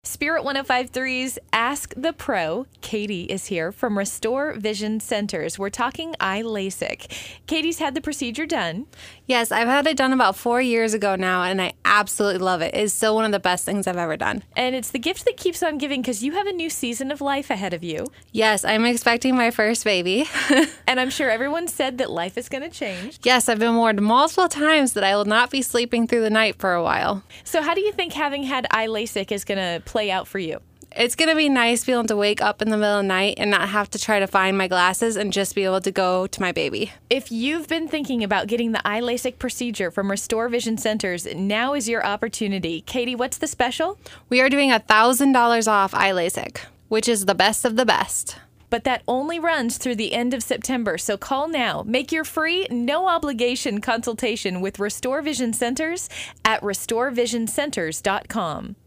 Spirit 105.3's Ask the Pro. Katie is here from Restore Vision Centers. We're talking eye LASIK. Katie's had the procedure done. Yes, I've had it done about 4 years ago now, and I absolutely love it. It's still one of the best things I've ever done. And it's the gift that keeps on giving because you have a new season of life ahead of you. Yes, I'm expecting my first baby. And I'm sure everyone said that life is going to change. Yes, I've been warned multiple times that I will not be sleeping through the night for a while. So how do you think having had eye LASIK is going to play out for you? It's going to be nice being able to wake up in the middle of the night and not have to try to find my glasses and just be able to go to my baby. If you've been thinking about getting the eye LASIK procedure from Restore Vision Centers, now is your opportunity. Katie, what's the special? We are doing $1,000 off eye LASIK, which is the best of the best. But that only runs through the end of September, so call now. Make your free, no-obligation consultation with Restore Vision Centers at restorevisioncenters.com.